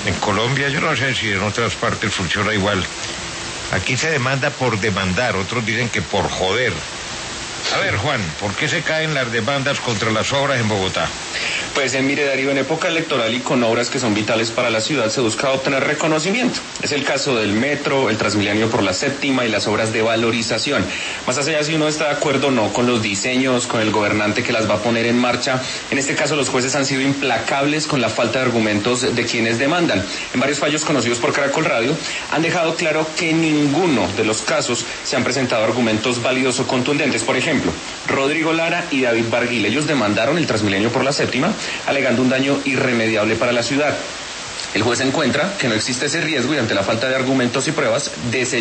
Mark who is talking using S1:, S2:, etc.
S1: En Colombia, yo no sé si en otras partes funciona igual. Aquí se demanda por demandar, otros dicen que por joder. A ver, Juan, ¿por qué se caen las demandas contra las obras en Bogotá?
S2: Pues mire, Darío, en época electoral y con obras que son vitales para la ciudad se busca obtener reconocimiento. Es el caso del metro, el Transmilenio por la séptima y las obras de valorización. Más allá si uno está de acuerdo o no con los diseños, con el gobernante que las va a poner en marcha, en este caso los jueces han sido implacables con la falta de argumentos de quienes demandan. En varios fallos conocidos por Caracol Radio han dejado claro que en ninguno de los casos se han presentado argumentos válidos o contundentes. Por ejemplo, Rodrigo Lara y David Barguil, ellos demandaron el Transmilenio por la séptima, alegando un daño irremediable para la ciudad. El juez encuentra que no existe ese riesgo y ante la falta de argumentos y pruebas,